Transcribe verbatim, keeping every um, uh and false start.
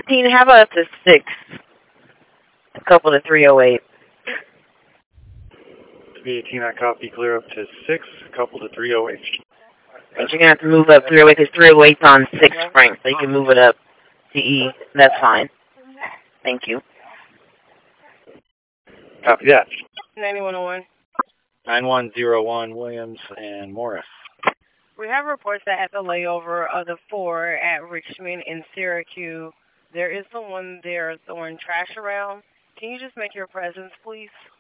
eighteen, how about the six? A couple to three oh eight. three eighteen, I copy, clear up to six, a couple to three oh eight. But you're going to have to move up three oh eight because three oh eight's on six Frank, so you can move it up to E. That's fine. Thank you. Copy that. ninety-one oh one. nine one zero one, Williams and Morris. We have reports that at the layover of the four at Richmond and Syracuse, there is someone there throwing trash around. Can you just make your presence, please?